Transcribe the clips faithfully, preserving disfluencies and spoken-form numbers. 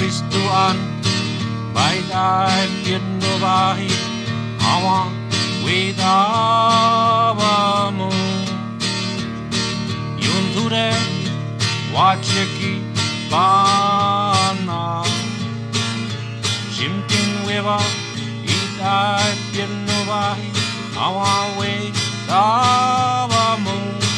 Kristuan Bai dai pian no bai Awa we da ba mu Yun ture Wacheki bana Shimtin weva I dai pian no bai Awa we da ba mu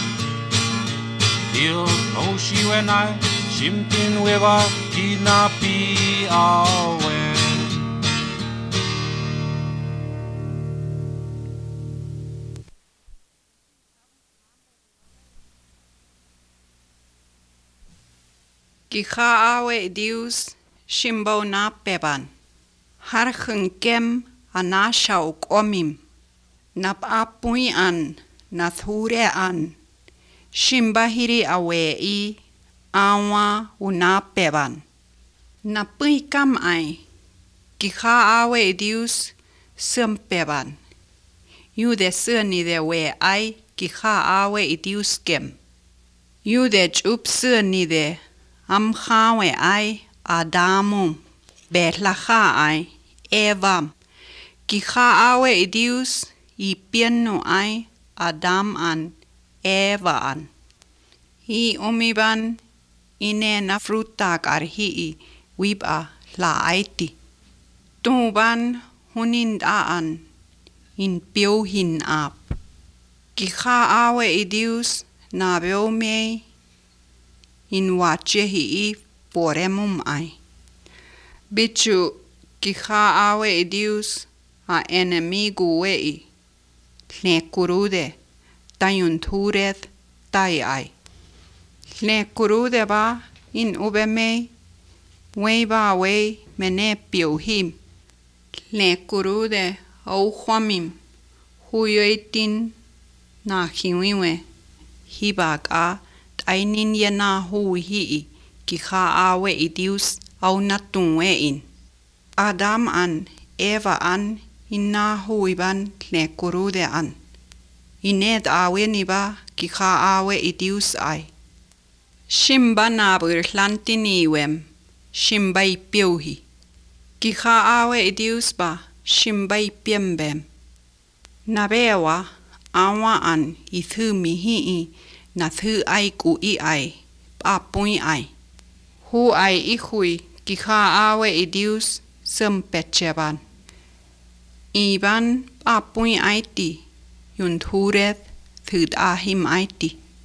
Dil no shi when I Shimtin weva Kinapi awe Gicha awe dius shimbo na peban. Har kem ana shauk omim. Nap apui an, na thure an. Shimba hiri awe I, awa una peban. Na pui kam ai. Gicha awe dius sum peban. Yu de suni de we ai, gicha awe dius kem. Yu de chup suni de. Am chawe ai Adamu betlacha ai Evam Gicha awe idius I pienu ai Adam an Eva an Hi umiban ine na frutak ar hii wiba la aiti Tuban hunin daan in piohin ap Gicha awe idius na beomei in wache hii poremum ai. Bichu gicha awe idius a enemigu wei. Tle kurude tayuntureth tai ai. Tle kurude ba in ubemei wei ba wei mene piohim. Tle kurude au huamim huyoitin na hiwiwe hibak a Ainin yana hui hii gicha awe idius au natun in. Adam an Eva an inna hui ban le kurude an. Ined awe niba gicha awe idius ai. Shimba nabur lantiniwem. Shimba ipiohi. Gicha awe idius ba shimba ipiembem. Nabewa awa an ithumi hii. Na thu ai ku I ai, pa pui ai. Hu ai I hui, gicha awe idius, sum pecheban. Iban pa pui ai ti, yun thureth, thud ahim ai ti.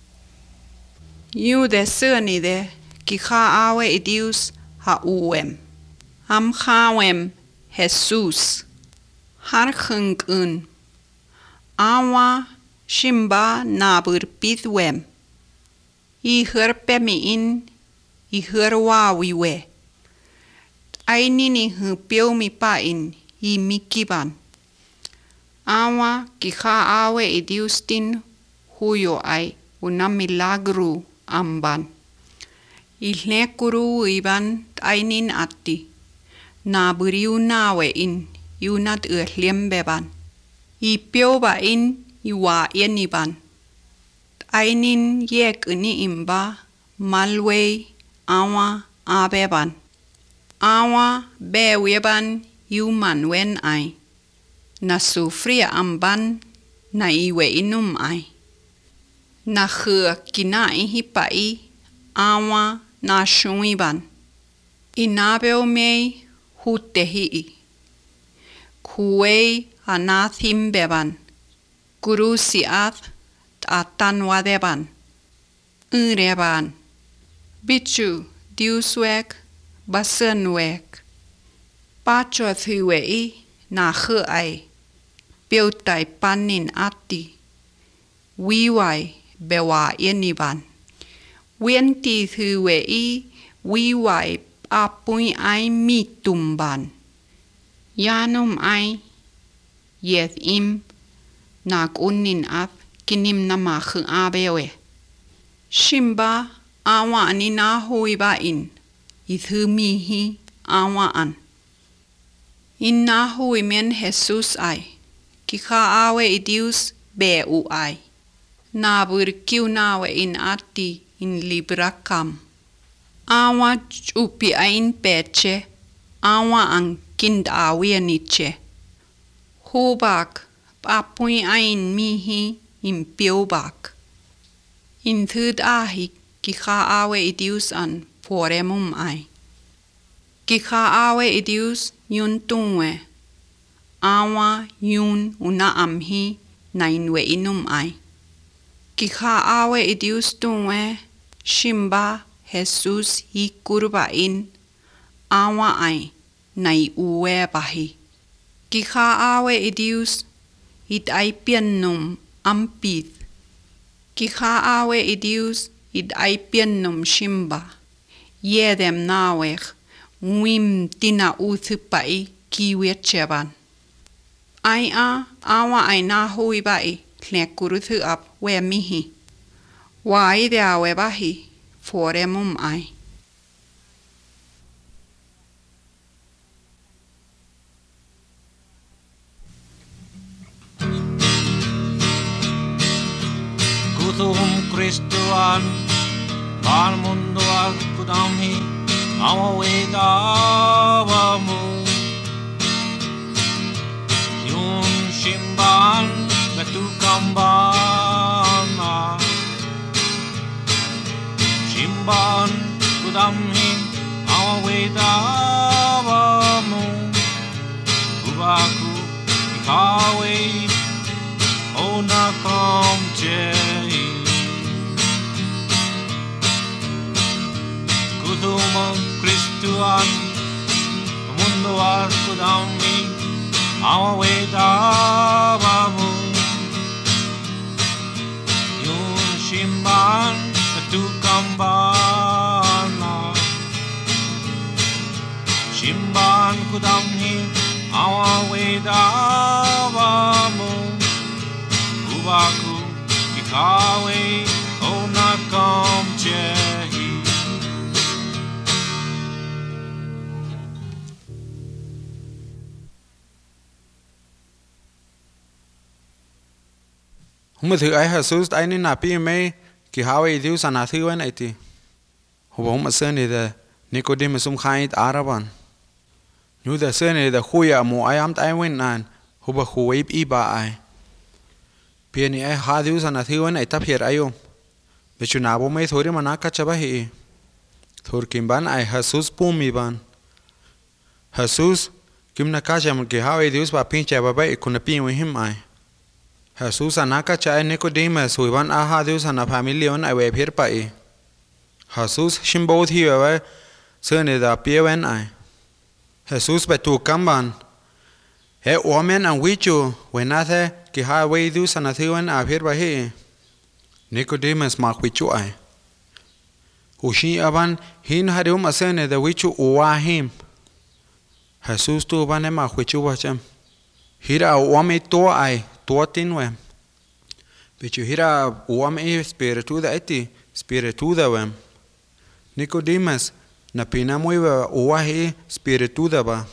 Yu de suni de, gicha awe idius, ha uwem. Am chawem, Jesus. Har chung un. Awa, Shimba nabur pithwem. I herpe mi in, I herwa wiwe. Ainini hu pio mi pa in, I mikiban. Awa gicha awe idiustin huyo ai una milagru amban. I lekuru iban ainin ati. Naburiu nawe in, yunat urlembeban. I pio ba in, Iwa yeniban. Ainin yek ni imba malwei awa abeban. Awa beweban yuman wen ai. Na sufria amban na iwe inum ai. Na khur kina ihipai awa na shuiban. Inabeo mei hutehii. Kuwei anathim beban. Guru siath atan wadeban. Ureban. Bichu diuswek basenwek. Pacho thuwei na khu ai. Biltai panin ati. Wiwai bewa yeniban. Wienti thuwei wiwai apui ai mitumban. Yanum ai yeth im Nak unin ap kinim na makhu abewe. Shimba awa anina hui ba in. Ithumi awa an. Inna hui men Jesus ai. Kika awe idius be u ai. Na bur kiu nawe in ati in librakam. Awa chupi ain peche, awa ang kindawi niche. Hubak, papui ain mihi impiobak. In thud ahi, kicha awe idius an poremum ai. Kicha awe idius yun tungwe. Awa yun una amhi nainwe inum ai. Kicha awe idius tungwe, shimba Jesus hi kurba in, awa ai nai uwe bahi. Kicha awe idius, it ai piennum ampith. Kicha awe idius, it ai piennum shimba. Yedem nawech, wim tina uthupai kiwetcheban. Ai a, awa ai na hui bai, klekkuruthu ap we mihi. Wai de awe bahi. Foremum ai. Kuthum Kristuan, al mundo al kudamhi, awa wedawamu. Yun shimban betukambana. Shimban kudamhi awa wedawamu. Ubaku ikawe ona komchehi. Kuthuma Kristuan mundo al kudamhi awa wedawamu. Yun shimban betukambana. Shimban kudamhi awa wedawamu. Ubaku ikawe ona komchehi. Huma thử ai Jesus ai nên nạp pi mê ki hawe idiu sana thử wen aiti. Huma huma sơn ni de Nicodemus sum khai araban. Nu de sơn ni de khuya mo ai am tai wen nan huba khuwa ip iba ai. Pia ni ai ha diu sana thử wen ai tap hier ayom. Bechu na bo me thori manaka chaba hi. Thor kimban ai Jesus pumi ban. Jesus kim na ka jam ki hawe idiu ba pincha ba ba ikuna pi wen him ai. Jesus anaka cha Nicodemus huiban aha Dios ana familia on ai phir pai. Jesus shimbo thi wa sene da piewen ai. Jesus betu kamban. He omen an wichu wenathe ki ha we Dios ana thiwen a phir ba hi. Nicodemus ma wichu ai. Ushi aban hin harium asene da wichu uahim. Jesus tu ban ma wichu wa cham. Hira ome to ai Toatinwe. Bichu hira uam e spiritu da eti spiritu da wem. Nicodemus na pina muiva uahi spiritu da ba.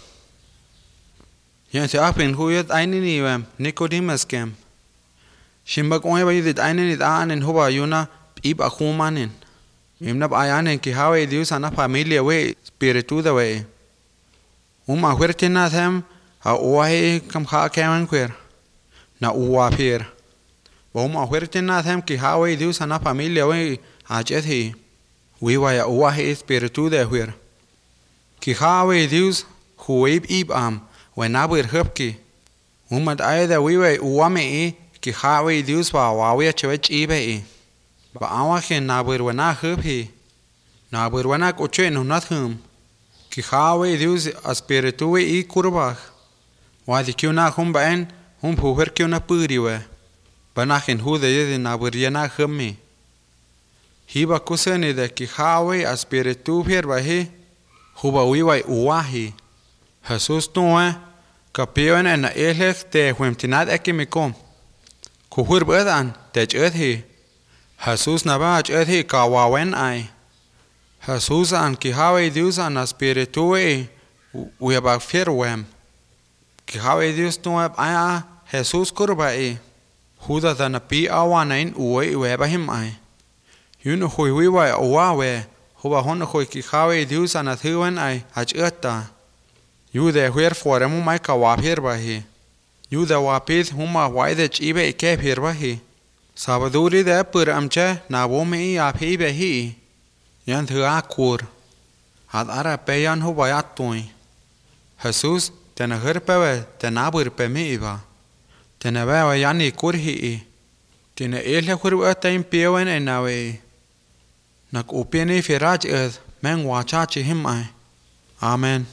Yan se apin huyat ainini wem Nicodemus kem. Shimbak oe ba yudit ainini da anen huba yuna ib akumanin. Imnab ayanen ki hawe dius ana familia we spiritu da we. Uma huertina them a uahi kam ha keman queer. Na uwa pir. Bom a huertina them ki hawe dius ana familia we ajethi. We waya uwa he spiritu de huer. Ki hawe dius huib ib am when abir hupki. Umad aida we way uwa me e ki hawe dius ba wawe chwech ibe e. Ba awa ken nabir wana hupi. Nabir wana koche no nathum. Ki hawe dius a spiritu we e kurbach. Wadi kiuna humba en hum puher kiuna puriwe. Banakin hude yedi nabir yana humi. Hiba kuseni de ki hawe a spiritu pier ba he. Huba wiwai uwahi. Jesus noe kapioen en elef te huemtinat ekimikom. Kuhur bedan te chethi. Jesus nabach ethi kawawen ai. Jesus an ki hawe dius an a spiritu e uebak fierwem. Ki hawe dius noe aya Jesus kurba e. Huda dana pi awanain uwe ueba him ai. Yun hui wiwai uwawe huba hon khoi ki khawe diu sana thuan ai hach ata yu de huer fore mu mai ka wa pher ba hi yu da wa pith huma wai de chibe ke pher ba hi sabaduri de pur amcha na bo me ya phi be hi yan thua kur hat ara pe yan huba ya tui Jesus tena herpewe tena bur pe mi iba tena ba yani kur hi tena ele khur wa time pewen enawe nak upeni firaj eth men wa cha chi him ai amen.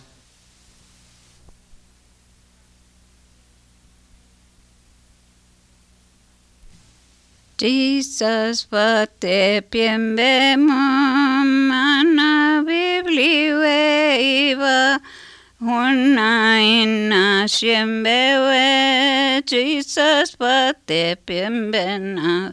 Jesus vate piembe mana bibliwe iva Una inna shembewe Jesus vate piembena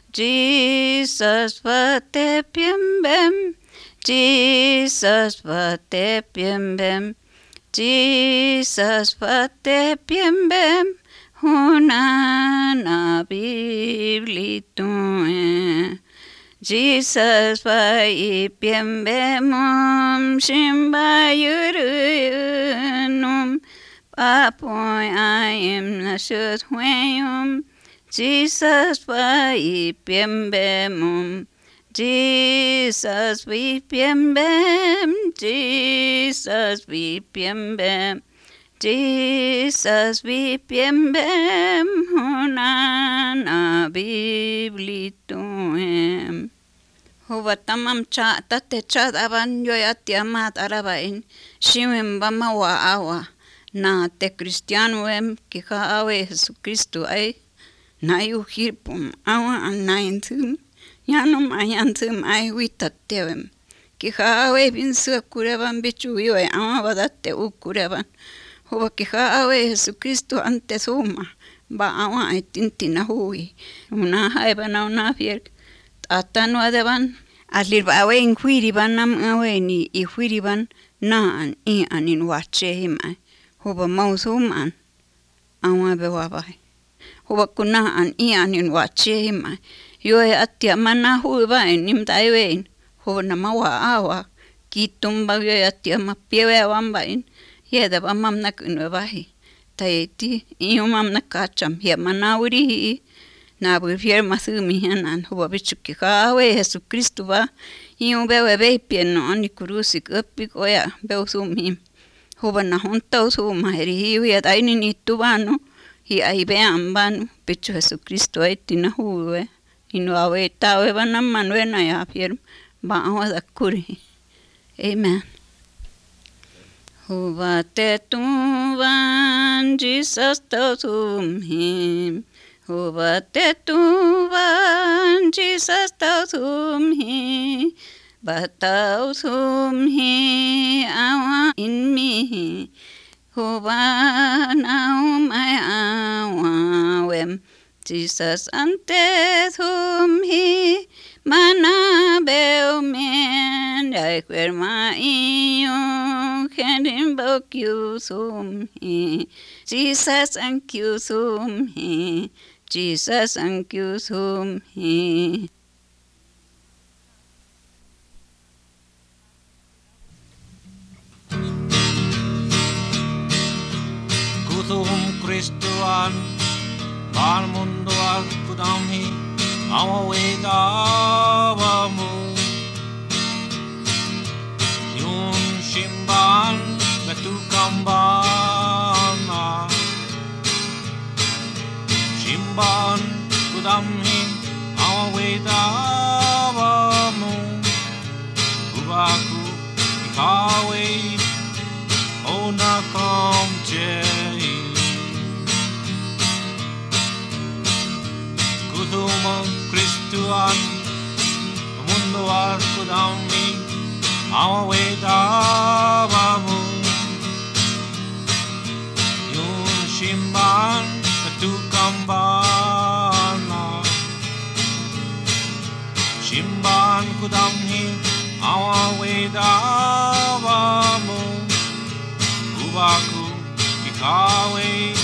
Jesus vate piembem Jesus vate piembem Jesus vate piembem Una na biblitue Jesus vai piembemum shimba yurunum papoy aim nasut huayum Jesus vai piembemum Jesus vi piembem Jesus vi piembem Jesus vi piembem hunana biblituem Huwa tamam cha tate cha aban yo atiamat arabain shiwem bama wa awa na te cristianoem ki awe Jesucristo ai na yu hirpum awa anaintum yanum ayantum ai witatewem ki awe bin sukuraban bichu yo awa badate ukuraban Huwa ki awe Jesucristo ante suma ba awa ai tintina hui una haiba na una fier Atano adeban alir awe in huiriban nam awe ni i huiriban naan i anin wache hima huba mausuman awa bewabai huba kunaan i anin wache hima yoe atia mana huba nim taiwein huba namawa awa kitumba yoe atia mapiewe wambain yeda bamam nakunwahi taiti i umam nakacham ya manawri na prefier masumi hanan huwa bichuki kawe Jesucristo ba iu bewe be pieno ni kurusi kapi koya be sumi huwa na honta usuma heri hiu ya daini ni tubano hi ai be ambanu bichu Jesucristo ai tina huwe inu awe tawe bana manwe na ya fier ba awa da kuri amen huwa te tuvan Jesus to him Huwa te tuvan Jesus tau sumhi batau sumhi awa in mi huwa nau mai awa wem Jesus ante sumhi mana beu men dai kwer ma iyo kendin bokyu sumhi Jesus ankyu sumhi Jesus ankyu sumhi Kutum Kristuan Bal mundo akudamhi Awawedawamu Yun shimban Gatukambana Shimban kudamhi Awawedawamu Ubaku ikawe Onakamche Kutumang Kristuan mundo akudamhi Awawedawamu Yun shimban Katukambana Shimban kudamhi Awawedawamu Ubaku ikawe